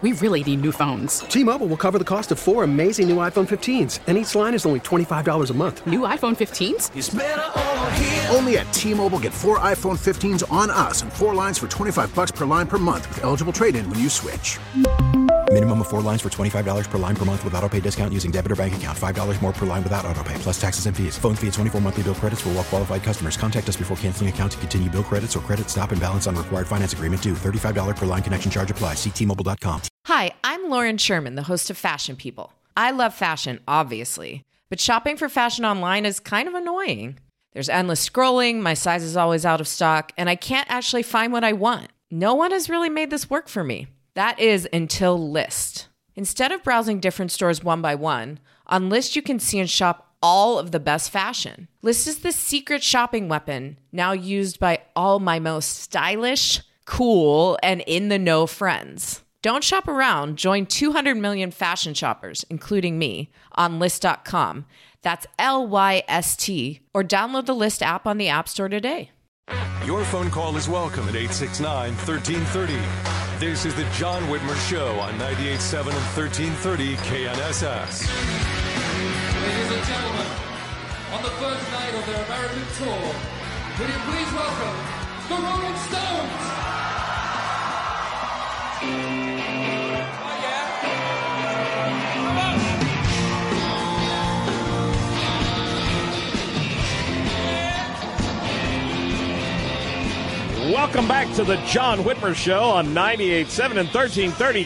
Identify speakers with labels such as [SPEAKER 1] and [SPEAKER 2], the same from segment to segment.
[SPEAKER 1] We really need new phones.
[SPEAKER 2] T-Mobile will cover the cost of 4 amazing new iPhone 15s, and each line is only $25 a month.
[SPEAKER 1] New iPhone 15s?
[SPEAKER 3] It's better over here.
[SPEAKER 4] Only at T-Mobile, get 4 iPhone 15s on us and 4 lines for $25 per line per month with eligible trade-in when you switch.
[SPEAKER 5] Minimum of 4 lines for $25 per line per month with autopay discount using debit or bank account. $5 more per line without autopay, plus taxes and fees. Phone fee at 24 monthly bill credits for well-qualified customers. Contact us before canceling account to continue bill credits or credit stop and balance on required finance agreement due. $35 per line connection charge applies. See T-Mobile.com.
[SPEAKER 6] Hi, I'm Lauren Sherman, the host of Fashion People. I love fashion, obviously, but shopping for fashion online is kind of annoying. There's endless scrolling, my size is always out of stock, and I can't actually find what I want. No one has really made this work for me. That is until Lyst. Instead of browsing different stores one by one, on Lyst you can see and shop all of the best fashion. Lyst is the secret shopping weapon now used by all my most stylish, cool, and in-the-know friends. Don't shop around. Join 200 million fashion shoppers, including me, on Lyst.com. That's Lyst, or download the Lyst app on the App Store today.
[SPEAKER 7] Your phone call is welcome at 869-1330. This is the John Whitmer Show on 98.7 and 1330 KNSS.
[SPEAKER 8] Ladies and gentlemen, on the first night of their American tour, would you please welcome the Rolling Stones?
[SPEAKER 9] Welcome back to the John Whitmer Show on 98.7 and 1330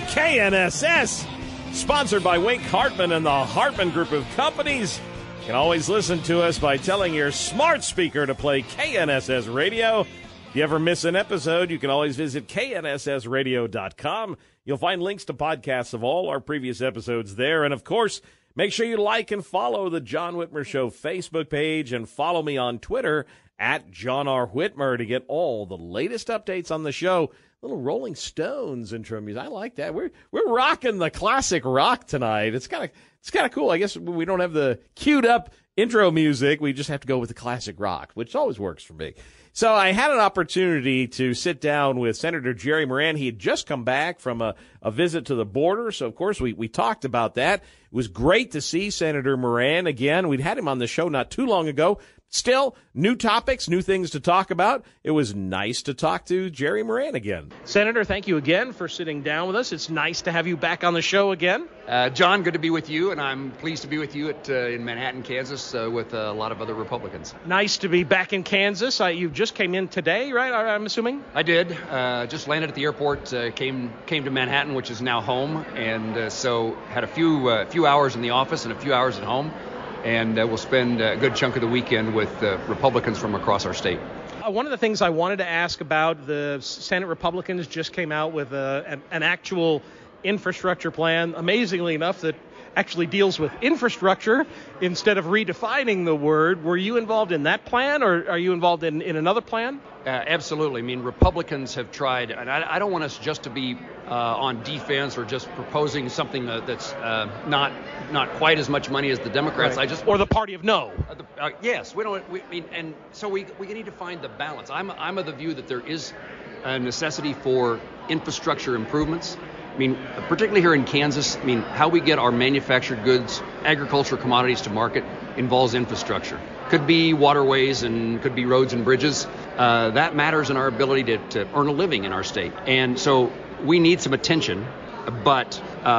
[SPEAKER 9] KNSS. Sponsored by Wink Hartman and the Hartman Group of Companies. You can always listen to us by telling your smart speaker to play KNSS Radio. If you ever miss an episode, you can always visit knssradio.com. You'll find links to podcasts of all our previous episodes there. And, of course, make sure you like and follow the John Whitmer Show Facebook page and follow me on Twitter at John R. Whitmer to get all the latest updates on the show. Little Rolling Stones intro music. I like that. We're rocking the classic rock tonight. It's kind of cool. I guess we don't have the queued up intro music. We just have to go with the classic rock, which always works for me. So I had an opportunity to sit down with Senator Jerry Moran. He had just come back from a visit to the border. So, of course, we talked about that. It was great to see Senator Moran again. We'd had him on the show not too long ago. Still, new topics, new things to talk about. It was nice to talk to Jerry Moran again.
[SPEAKER 10] Senator, thank you again for sitting down with us. It's nice to have you back on the show again.
[SPEAKER 11] John, good to be with you, and I'm pleased to be with you in Manhattan, Kansas, with a lot of other Republicans.
[SPEAKER 10] Nice to be back in Kansas. You just came in today, right, I'm assuming?
[SPEAKER 11] I did. Just landed at the airport, came to Manhattan, which is now home, and so had a few hours in the office and a few hours at home. And we'll spend a good chunk of the weekend with Republicans from across our state.
[SPEAKER 10] One of the things I wanted to ask about, the Senate Republicans just came out with an actual infrastructure plan, amazingly enough, that actually deals with infrastructure instead of redefining the word. Were you involved in that plan, or are you involved in another plan?
[SPEAKER 11] Absolutely. I mean, Republicans have tried, and I don't want us just to be on defense or just proposing something that's not quite as much money as the Democrats.
[SPEAKER 10] Right. Or the party of no.
[SPEAKER 11] Yes, and so we need to find the balance. I'm of the view that there is a necessity for infrastructure improvements. I mean, particularly here in Kansas, I mean, how we get our manufactured goods, agricultural commodities to market involves infrastructure. Could be waterways and could be roads and bridges. That matters in our ability to earn a living in our state. And so we need some attention, but,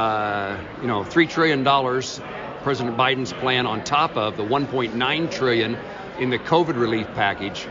[SPEAKER 11] $3 trillion, President Biden's plan on top of the $1.9 trillion in the COVID relief package.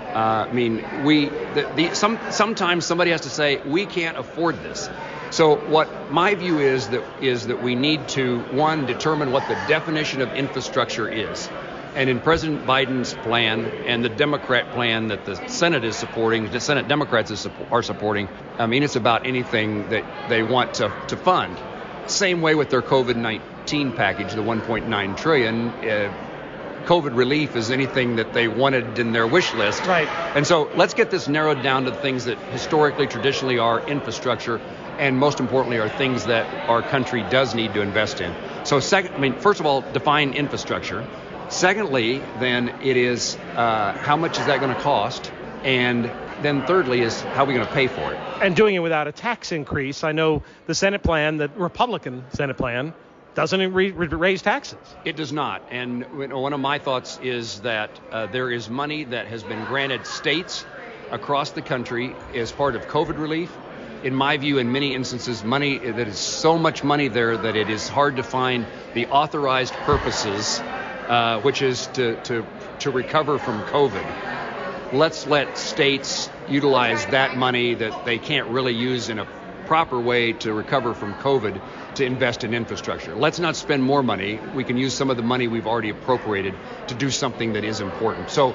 [SPEAKER 11] Sometimes somebody has to say, we can't afford this. So what my view is that we need to, one, determine what the definition of infrastructure is. And in President Biden's plan and the Democrat plan that the Senate is supporting, the Senate Democrats are supporting, I mean, it's about anything that they want to fund. Same way with their COVID-19 package, the $1.9 trillion. COVID relief is anything that they wanted in their wish list.
[SPEAKER 10] Right.
[SPEAKER 11] And so let's get this narrowed down to the things that historically, traditionally are infrastructure, and most importantly are things that our country does need to invest in. So first of all, define infrastructure. Secondly, then it is how much is that going to cost, and then thirdly is how are we going to pay for it?
[SPEAKER 10] And doing it without a tax increase. I know the Senate plan, the Republican Senate plan, doesn't raise taxes.
[SPEAKER 11] It does not. And one of my thoughts is that there is money that has been granted states across the country as part of COVID relief. In my view, in many instances, money that is so much money there that it is hard to find the authorized purposes, which is to recover from COVID. Let's let states utilize that money that they can't really use in a proper way to recover from COVID to invest in infrastructure. Let's not spend more money. We can use some of the money we've already appropriated to do something that is important. So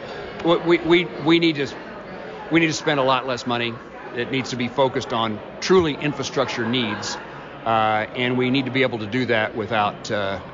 [SPEAKER 11] we need to spend a lot less money. It needs to be focused on truly infrastructure needs, and we need to be able to do that without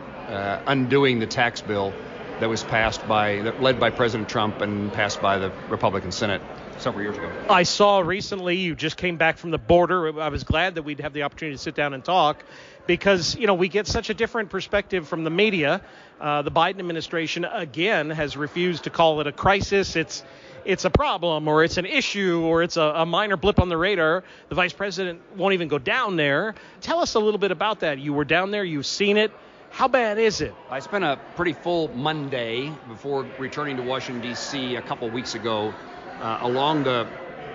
[SPEAKER 11] undoing the tax bill that was led by President Trump and passed by the Republican Senate several years ago.
[SPEAKER 10] I saw recently you just came back from the border. I was glad that we'd have the opportunity to sit down and talk because, we get such a different perspective from the media. The Biden administration, again, has refused to call it a crisis. It's a problem or it's an issue or it's a minor blip on the radar. The vice president won't even go down there. Tell us a little bit about that. You were down there. You've seen it. How bad is it?
[SPEAKER 11] I spent a pretty full Monday before returning to Washington, D.C. a couple weeks ago along the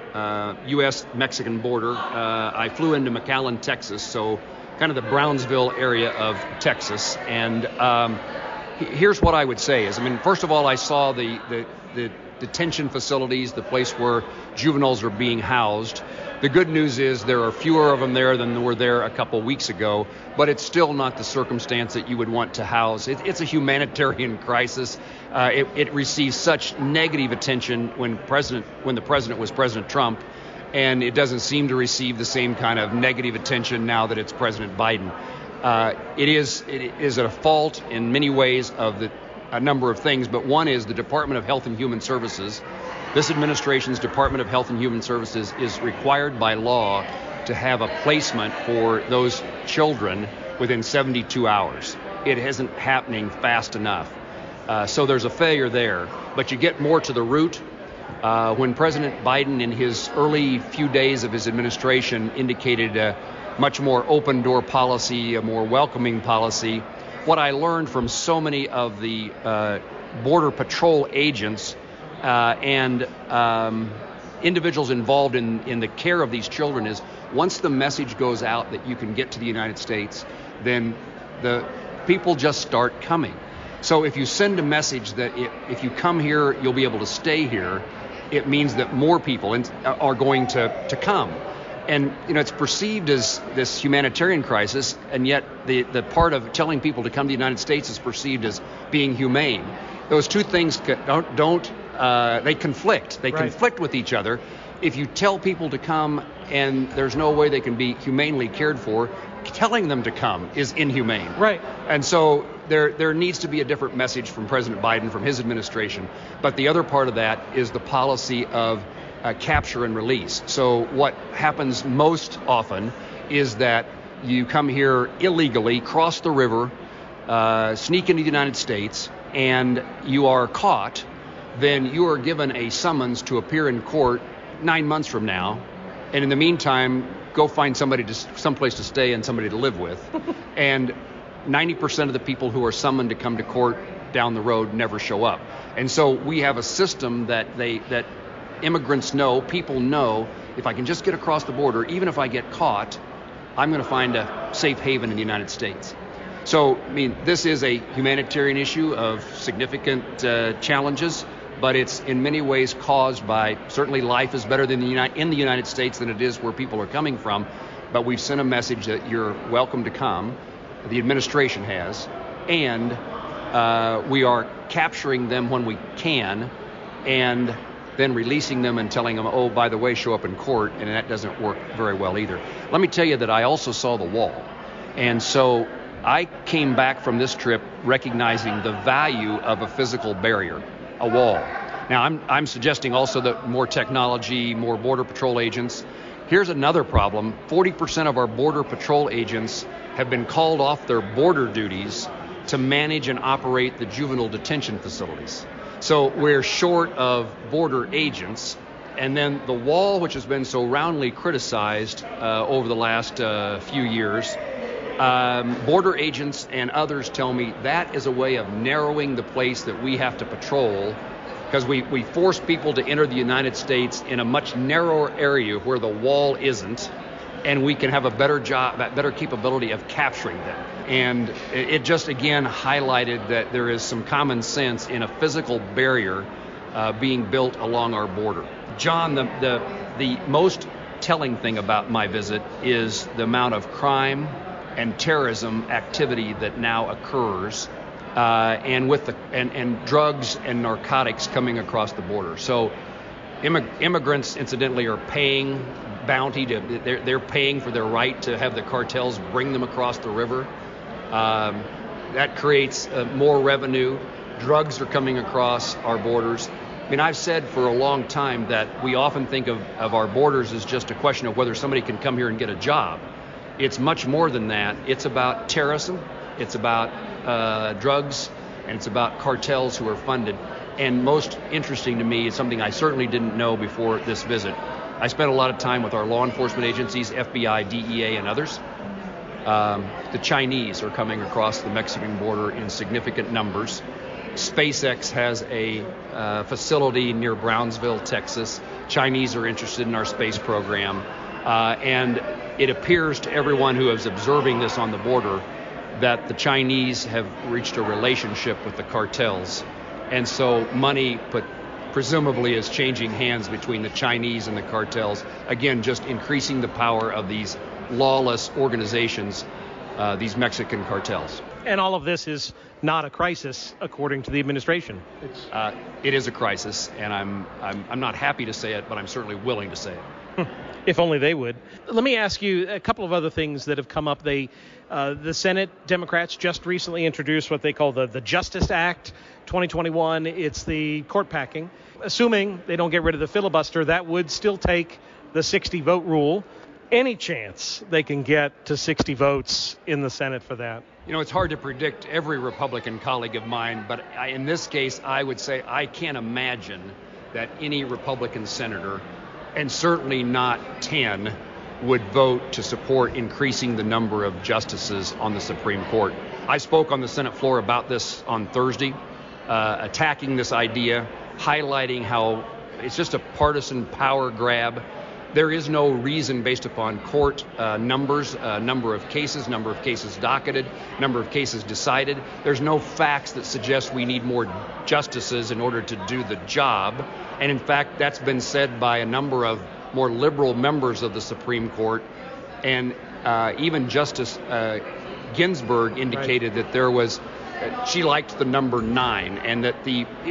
[SPEAKER 11] U.S.-Mexican border. I flew into McAllen, Texas, so kind of the Brownsville area of Texas. And here's what I would say is, first of all, I saw the detention facilities, the place where juveniles are being housed. The good news is there are fewer of them there than were there a couple weeks ago, but it's still not the circumstance that you would want to house. It's a humanitarian crisis. It receives such negative attention when the president was President Trump, and it doesn't seem to receive the same kind of negative attention now that it's President Biden. It is a fault in many ways of a number of things, but one is the Department of Health and Human Services. This administration's Department of Health and Human Services is required by law to have a placement for those children within 72 hours. It isn't happening fast enough. So there's a failure there. But you get more to the root. When President Biden, in his early few days of his administration, indicated a much more open door policy, a more welcoming policy, what I learned from so many of the Border Patrol agents and individuals involved in the care of these children is once the message goes out that you can get to the United States, then the people just start coming. So if you send a message that if you come here, you'll be able to stay here, it means that more people are going to come. And, it's perceived as this humanitarian crisis, and yet the part of telling people to come to the United States is perceived as being humane. Those two things they conflict. They conflict with each other. If you tell people to come and there's no way they can be humanely cared for, telling them to come is inhumane.
[SPEAKER 10] Right.
[SPEAKER 11] And so there needs to be a different message from President Biden, from his administration. But the other part of that is the policy of capture and release. So what happens most often is that you come here illegally, cross the river, sneak into the United States, and you are caught. Then you are given a summons to appear in court 9 months from now. And in the meantime, go find someplace to stay and somebody to live with. And 90% of the people who are summoned to come to court down the road never show up. And so we have a system that immigrants know, people know, if I can just get across the border, even if I get caught, I'm going to find a safe haven in the United States. So, this is a humanitarian issue of significant challenges, but it's in many ways caused by, certainly life is better in the United States than it is where people are coming from, but we've sent a message that you're welcome to come, the administration has, and we are capturing them when we can, and then releasing them and telling them, oh, by the way, show up in court, and that doesn't work very well either. Let me tell you that I also saw the wall, and so I came back from this trip recognizing the value of a physical barrier, a wall. Now, I'm suggesting also that more technology, more Border Patrol agents. Here's another problem. 40% of our Border Patrol agents have been called off their border duties to manage and operate the juvenile detention facilities. So we're short of border agents, And then the wall, which has been so roundly criticized over the last few years, border agents and others tell me that is a way of narrowing the place that we have to patrol, because we force people to enter the United States in a much narrower area where the wall isn't, and we can have a better capability of capturing them. And it just again highlighted that there is some common sense in a physical barrier being built along our border. John, the most telling thing about my visit is the amount of crime and terrorism activity that now occurs, and drugs and narcotics coming across the border. So immigrants, incidentally, are paying bounty they're paying for their right to have the cartels bring them across the river. That creates more revenue. Drugs are coming across our borders. I mean, I've said for a long time that we often think of our borders as just a question of whether somebody can come here and get a job. It's much more than that. It's about terrorism, it's about drugs, and it's about cartels who are funded. And most interesting to me is something I certainly didn't know before this visit. I spent a lot of time with our law enforcement agencies, FBI, DEA, and others. The Chinese are coming across the Mexican border in significant numbers. SpaceX has a facility near Brownsville, Texas. Chinese are interested in our space program. And it appears to everyone who is observing this on the border that the Chinese have reached a relationship with the cartels. And so money presumably is changing hands between the Chinese and the cartels. Again, just increasing the power of these lawless organizations, these Mexican cartels.
[SPEAKER 10] And all of this is not a crisis, according to the administration.
[SPEAKER 11] It is a crisis, and I'm not happy to say it, but I'm certainly willing to say it.
[SPEAKER 10] If only they would. Let me ask you a couple of other things that have come up. The Senate Democrats just recently introduced what they call the Justice Act 2021. It's the court packing. Assuming they don't get rid of the filibuster, that would still take the 60 vote rule. Any chance they can get to 60 votes in the Senate for that?
[SPEAKER 11] You know, it's hard to predict every Republican colleague of mine, but in this case, I would say I can't imagine that any Republican senator, and certainly not 10, would vote to support increasing the number of justices on the Supreme Court. I spoke on the Senate floor about this on Thursday, attacking this idea, highlighting how it's just a partisan power grab. There is no reason based upon court numbers, number of cases docketed, number of cases decided. There's no facts that suggest we need more justices in order to do the job. And in fact, that's been said by a number of more liberal members of the Supreme Court. And even Justice Ginsburg indicated that there was, she liked the number 9, and that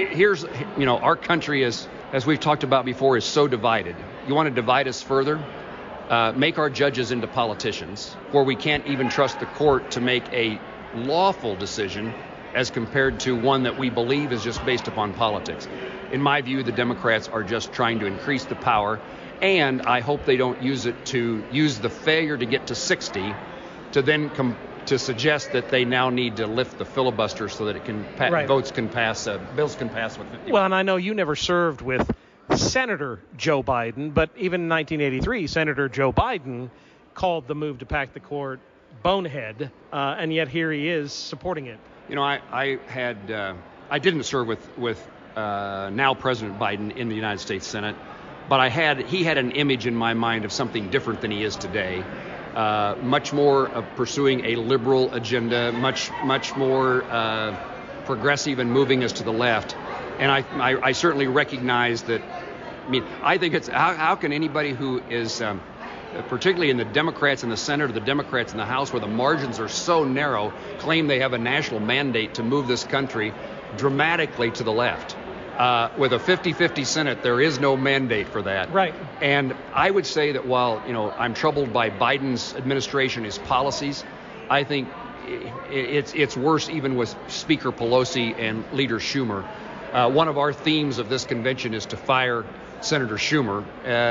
[SPEAKER 11] our country is, as we've talked about before, is so divided. You want to divide us further? Make our judges into politicians, where we can't even trust the court to make a lawful decision as compared to one that we believe is just based upon politics. In my view, the Democrats are just trying to increase the power, and I hope they don't use it to use the failure to get to 60 to then to suggest that they now need to lift the filibuster so that it can votes can pass, bills can pass with 50.
[SPEAKER 10] Well, and I know you never served with Senator Joe Biden, but even in 1983, Senator Joe Biden called the move to pack the court bonehead, and yet here he is supporting it.
[SPEAKER 11] You know, I didn't serve with now President Biden in the United States Senate, but he had an image in my mind of something different than he is today. Much more of pursuing a liberal agenda, much more progressive and moving us to the left. And I certainly recognize that. I mean, I think it's how can anybody who is particularly in the Democrats in the Senate or the Democrats in the House, where the margins are so narrow, claim they have a national mandate to move this country dramatically to the left. With a 50-50 Senate, there is no mandate for that.
[SPEAKER 10] Right.
[SPEAKER 11] And I would say that while I'm troubled by Biden's administration, his policies, I think it's worse even with Speaker Pelosi and Leader Schumer. One of our themes of this convention is to fire Senator Schumer.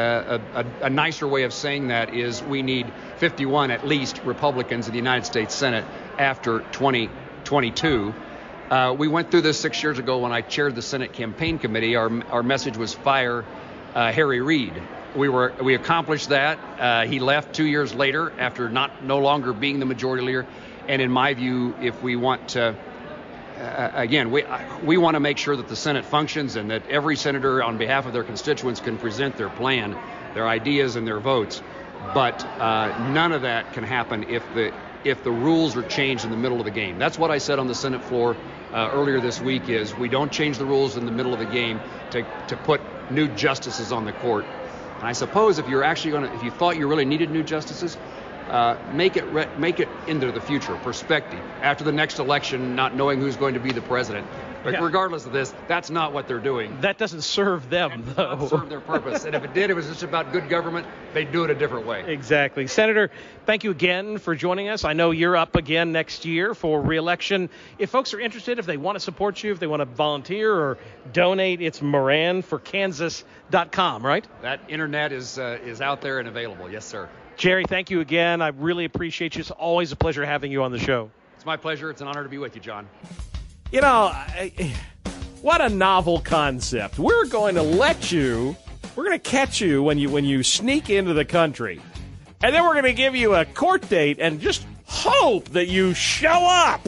[SPEAKER 11] A nicer way of saying that is we need 51 at least Republicans in the United States Senate after 2022. We went through this 6 years ago when I chaired the Senate Campaign Committee. Our message was fire Harry Reid. We accomplished that. He left 2 years later after no longer being the majority leader. And in my view, if we want to, again, we want to make sure that the Senate functions and that every senator on behalf of their constituents can present their plan, their ideas, and their votes. But none of that can happen if the rules are changed in the middle of the game. That's what I said on the Senate floor earlier this week, is we don't change the rules in the middle of the game to put new justices on the court. And I suppose if you thought you really needed new justices, make it into the future perspective after the next election, not knowing who's going to be the president. But regardless of this, that's not what they're doing.
[SPEAKER 10] That doesn't serve them, though.
[SPEAKER 11] Doesn't serve their purpose. And if it did, it was just about good government, they'd do it a different way.
[SPEAKER 10] Exactly. Senator, thank you again for joining us. I know you're up again next year for re-election. If folks are interested, if they want to support you, if they want to volunteer or donate, it's moranforkansas.com, right?
[SPEAKER 11] That internet is out there and available. Yes, sir.
[SPEAKER 10] Jerry, thank you again. I really appreciate you. It's always a pleasure having you on the show.
[SPEAKER 11] It's my pleasure. It's an honor to be with you, John.
[SPEAKER 9] You know, what a novel concept. We're going to catch you when you sneak into the country. And then we're going to give you a court date and just hope that you show up.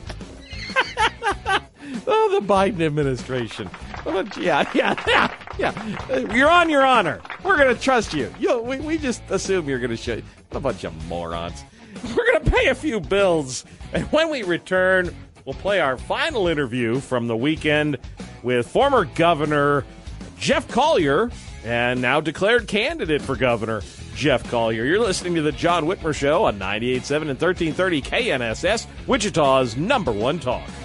[SPEAKER 9] Oh, the Biden administration. Yeah. You're on your honor. We're going to trust you. We just assume you're going to show. What a bunch of morons. We're going to pay a few bills. And when we return, we'll play our final interview from the weekend with former Governor Jeff Collier and now declared candidate for governor Jeff Collier. You're listening to The John Whitmer Show on 98.7 and 1330 KNSS, Wichita's #1 talk.